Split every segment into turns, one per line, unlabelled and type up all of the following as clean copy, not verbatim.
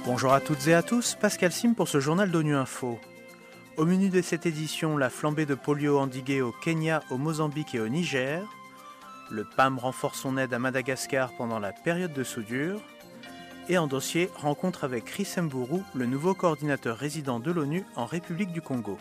Bonjour à toutes et à tous, Pascal Sim pour ce journal d'ONU Info. Au menu de cette édition, la flambée de polio endiguée au Kenya, au Mozambique et au Niger. Le PAM renforce son aide à Madagascar pendant la période de soudure. Et en dossier, rencontre avec Chris Mburu, le nouveau coordinateur résident de l'ONU en République du Congo.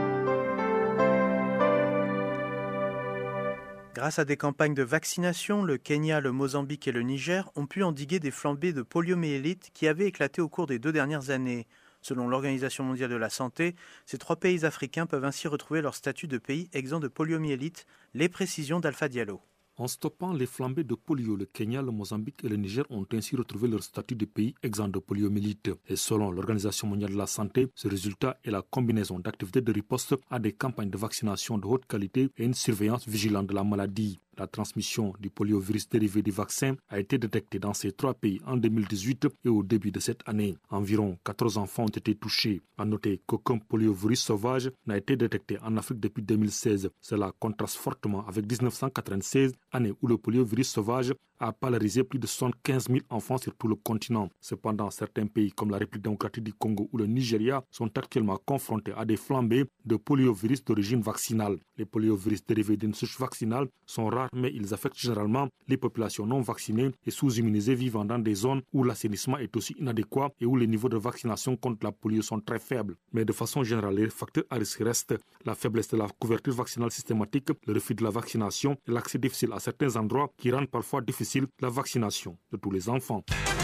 Grâce à des campagnes de vaccination, le Kenya, le Mozambique et le Niger ont pu endiguer des flambées de poliomyélite qui avaient éclaté au cours des 2 dernières années. Selon l'Organisation mondiale de la santé, ces 3 pays africains peuvent ainsi retrouver leur statut de pays exempt de poliomyélite, les précisions d'Alpha Diallo.
En stoppant les flambées de polio, le Kenya, le Mozambique et le Niger ont ainsi retrouvé leur statut de pays exempt de poliomyélite. Et selon l'Organisation mondiale de la santé, ce résultat est la combinaison d'activités de riposte à des campagnes de vaccination de haute qualité et une surveillance vigilante de la maladie. La transmission du poliovirus dérivé du vaccin a été détectée dans ces 3 pays en 2018 et au début de cette année. Environ 14 enfants ont été touchés. À noter qu'aucun poliovirus sauvage n'a été détecté en Afrique depuis 2016. Cela contraste fortement avec 1996, année où le poliovirus sauvage a polarisé plus de 75 000 enfants sur tout le continent. Cependant, certains pays comme la République démocratique du Congo ou le Nigeria sont actuellement confrontés à des flambées de poliovirus d'origine vaccinale. Les poliovirus dérivés d'une souche vaccinale sont rares, mais ils affectent généralement les populations non vaccinées et sous-immunisées vivant dans des zones où l'assainissement est aussi inadéquat et où les niveaux de vaccination contre la polio sont très faibles. Mais de façon générale, les facteurs à risque restent la faiblesse de la couverture vaccinale systématique, le refus de la vaccination et l'accès difficile à certains endroits qui rendent parfois difficile la vaccination de tous les enfants.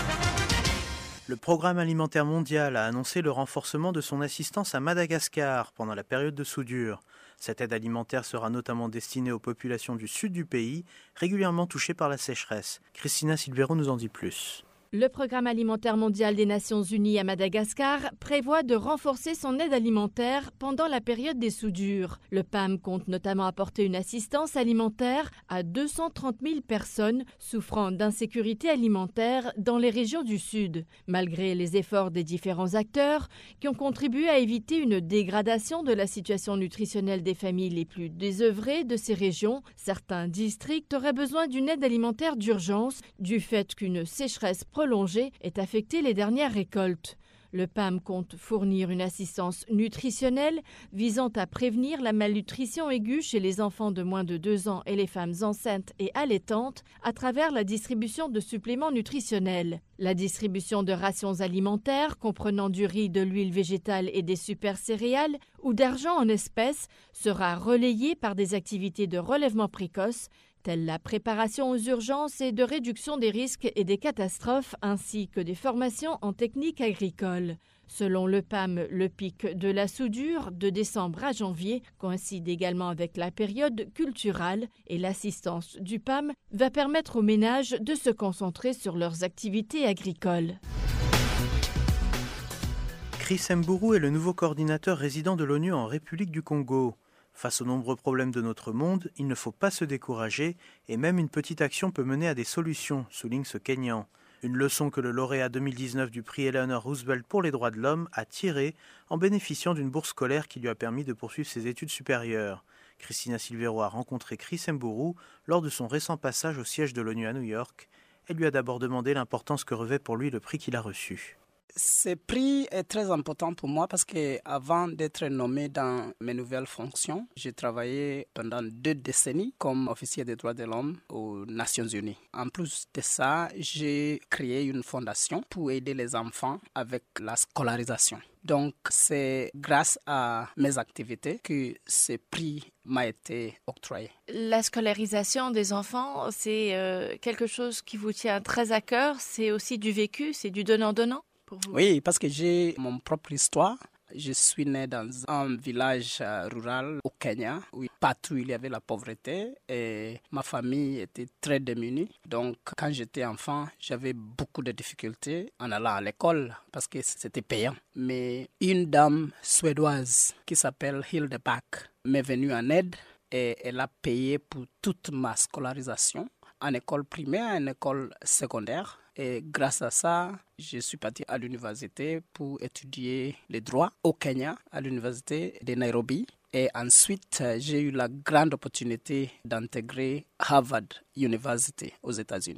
Le Programme alimentaire mondial a annoncé le renforcement de son assistance à Madagascar pendant la période de soudure. Cette aide alimentaire sera notamment destinée aux populations du sud du pays, régulièrement touchées par la sécheresse. Christina Silvero nous en dit plus.
Le Programme alimentaire mondial des Nations unies à Madagascar prévoit de renforcer son aide alimentaire pendant la période des soudures. Le PAM compte notamment apporter une assistance alimentaire à 230 000 personnes souffrant d'insécurité alimentaire dans les régions du Sud. Malgré les efforts des différents acteurs qui ont contribué à éviter une dégradation de la situation nutritionnelle des familles les plus désœuvrées de ces régions, certains districts auraient besoin d'une aide alimentaire d'urgence du fait qu'une sécheresse prolongée est affecté les dernières récoltes. Le PAM compte fournir une assistance nutritionnelle visant à prévenir la malnutrition aiguë chez les enfants de moins de 2 ans et les femmes enceintes et allaitantes à travers la distribution de suppléments nutritionnels. La distribution de rations alimentaires comprenant du riz, de l'huile végétale et des super céréales ou d'argent en espèces sera relayée par des activités de relèvement précoce telles la préparation aux urgences et de réduction des risques et des catastrophes, ainsi que des formations en technique agricole. Selon le PAM, le pic de la soudure, de décembre à janvier, coïncide également avec la période culturelle et l'assistance du PAM va permettre aux ménages de se concentrer sur leurs activités agricoles.
Chris Mburu est le nouveau coordinateur résident de l'ONU en République du Congo. Face aux nombreux problèmes de notre monde, il ne faut pas se décourager et même une petite action peut mener à des solutions, souligne ce Kenyan. Une leçon que le lauréat 2019 du prix Eleanor Roosevelt pour les droits de l'homme a tirée en bénéficiant d'une bourse scolaire qui lui a permis de poursuivre ses études supérieures. Christina Silvero a rencontré Chris Mburu lors de son récent passage au siège de l'ONU à New York. Elle lui a d'abord demandé l'importance que revêt pour lui le prix qu'il a reçu.
Ce prix est très important pour moi parce que avant d'être nommé dans mes nouvelles fonctions, j'ai travaillé pendant 2 décennies comme officier des droits de l'homme aux Nations Unies. En plus de ça, j'ai créé une fondation pour aider les enfants avec la scolarisation. Donc, c'est grâce à mes activités que ce prix m'a été octroyé.
La scolarisation des enfants, c'est quelque chose qui vous tient très à cœur. C'est aussi du vécu, c'est du donnant-donnant pour vous?
Oui, parce que j'ai mon propre histoire. Je suis né dans un village rural au Kenya où partout il y avait la pauvreté et ma famille était très démunie. Donc quand j'étais enfant, j'avais beaucoup de difficultés en allant à l'école parce que c'était payant. Mais une dame suédoise qui s'appelle Hilde Bach m'est venue en aide et elle a payé pour toute ma scolarisation en école primaire et en école secondaire. Et grâce à ça, je suis parti à l'université pour étudier les droits au Kenya, à l'université de Nairobi. Et ensuite, j'ai eu la grande opportunité d'intégrer Harvard University aux États-Unis.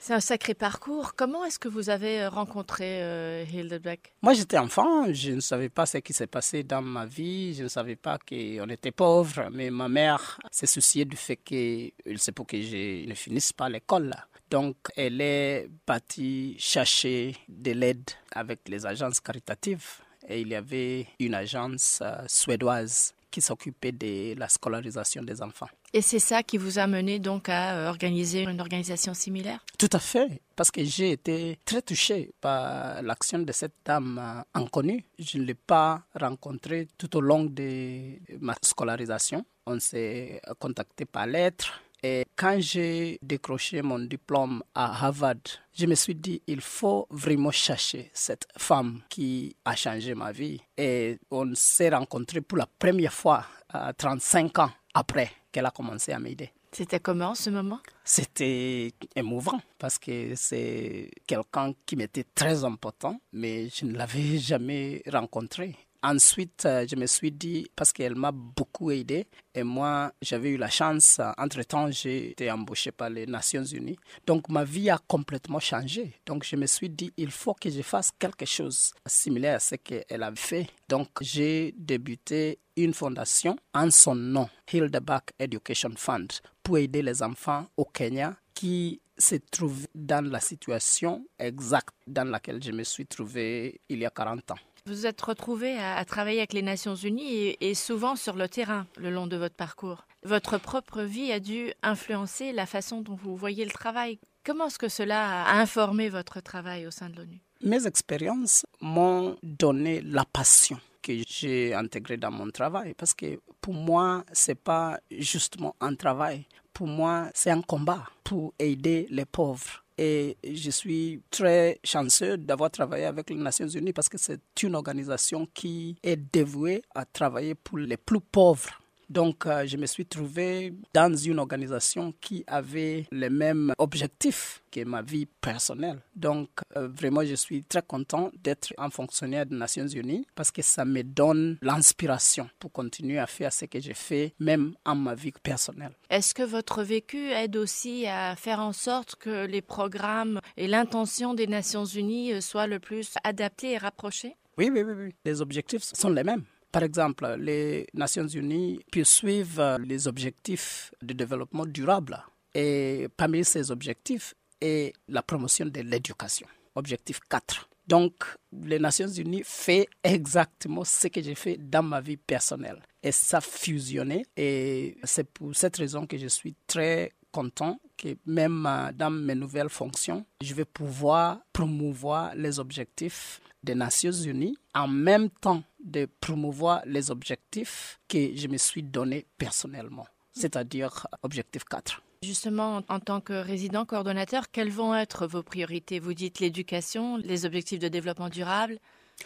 C'est un sacré parcours. Comment est-ce que vous avez rencontré Hilde Beck?
Moi, j'étais enfant, je ne savais pas ce qui s'est passé dans ma vie, je ne savais pas qu'on était pauvre, mais ma mère s'est souciée du fait qu'il c'est pour que je ne finisse pas l'école. Donc, elle est partie chercher de l'aide avec les agences caritatives. Et il y avait une agence suédoise qui s'occupait de la scolarisation des enfants.
Et c'est ça qui vous a mené donc à organiser une organisation similaire?
Tout à fait, parce que j'ai été très touché par l'action de cette dame inconnue. Je ne l'ai pas rencontrée tout au long de ma scolarisation. On s'est contacté par lettre. Et quand j'ai décroché mon diplôme à Harvard, je me suis dit, il faut vraiment chercher cette femme qui a changé ma vie. Et on s'est rencontrés pour la première fois à 35 ans après qu'elle a commencé à m'aider.
C'était comment ce moment?
C'était émouvant parce que c'est quelqu'un qui m'était très important, mais je ne l'avais jamais rencontré. Ensuite, je me suis dit, parce qu'elle m'a beaucoup aidé, et moi, j'avais eu la chance, entre-temps, j'ai été embauché par les Nations Unies. Donc, ma vie a complètement changé. Donc, je me suis dit, il faut que je fasse quelque chose similaire à ce qu'elle a fait. Donc, j'ai débuté une fondation en son nom, Hilde Beck Education Fund, pour aider les enfants au Kenya qui se trouvent dans la situation exacte dans laquelle je me suis trouvé il y a 40 ans.
Vous êtes retrouvé à travailler avec les Nations Unies et souvent sur le terrain le long de votre parcours. Votre propre vie a dû influencer la façon dont vous voyez le travail. Comment est-ce que cela a informé votre travail au sein de l'ONU?
Mes expériences m'ont donné la passion que j'ai intégrée dans mon travail parce que pour moi, ce n'est pas justement un travail. Pour moi, c'est un combat pour aider les pauvres. Et je suis très chanceux d'avoir travaillé avec les Nations Unies parce que c'est une organisation qui est dévouée à travailler pour les plus pauvres. Donc, je me suis trouvé dans une organisation qui avait les mêmes objectifs que ma vie personnelle. Donc, vraiment, je suis très content d'être un fonctionnaire des Nations Unies parce que ça me donne l'inspiration pour continuer à faire ce que j'ai fait, même en ma vie personnelle.
Est-ce que votre vécu aide aussi à faire en sorte que les programmes et l'intention des Nations Unies soient le plus adaptés et rapprochés?
Oui. Les objectifs sont les mêmes. Par exemple, les Nations Unies poursuivent les objectifs de développement durable. Et parmi ces objectifs est la promotion de l'éducation. Objectif 4. Donc, les Nations Unies font exactement ce que j'ai fait dans ma vie personnelle. Et ça a fusionné. Et c'est pour cette raison que je suis très content que même dans mes nouvelles fonctions, je vais pouvoir promouvoir les objectifs des Nations Unies en même temps de promouvoir les objectifs que je me suis donnés personnellement, c'est-à-dire objectif 4.
Justement, en tant que résident coordonnateur, quelles vont être vos priorités? Vous dites l'éducation, les objectifs de développement durable.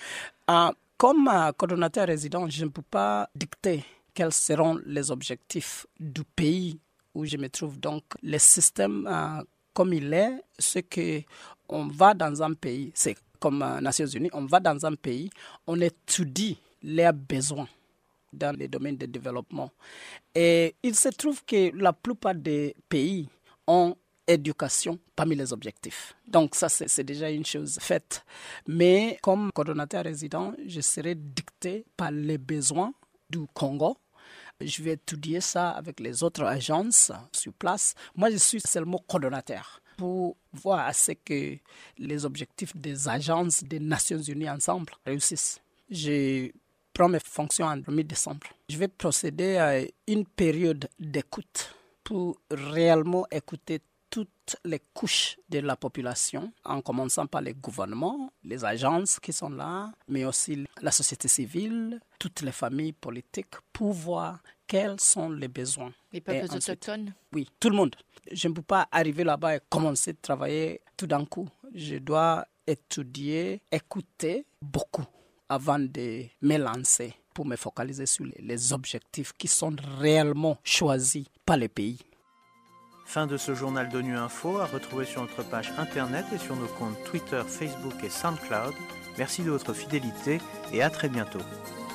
Comme coordonnateur résident, je ne peux pas dicter quels seront les objectifs du pays où je me trouve. Donc, le système comme il est, c'est qu'on va dans un pays, c'est comme Nations Unies, on va dans un pays, on étudie leurs besoins dans les domaines de développement. Et il se trouve que la plupart des pays ont éducation parmi les objectifs. Donc ça, c'est déjà une chose faite. Mais comme coordonnateur résident, je serai dicté par les besoins du Congo. Je vais étudier ça avec les autres agences sur place. Moi, je suis seulement coordonnateur pour voir à ce que les objectifs des agences des Nations Unies ensemble réussissent. Je prends mes fonctions en mi-décembre. Je vais procéder à une période d'écoute pour réellement écouter toutes les couches de la population, en commençant par les gouvernements, les agences qui sont là, mais aussi la société civile, toutes les familles politiques, pour voir quels sont les besoins.
Les peuples autochtones?
Oui, tout le monde. Je ne peux pas arriver là-bas et commencer à travailler tout d'un coup. Je dois étudier, écouter beaucoup avant de me lancer pour me focaliser sur les objectifs qui sont réellement choisis par les pays.
Fin de ce journal d'ONU Info à retrouver sur notre page internet et sur nos comptes Twitter, Facebook et SoundCloud. Merci de votre fidélité et à très bientôt.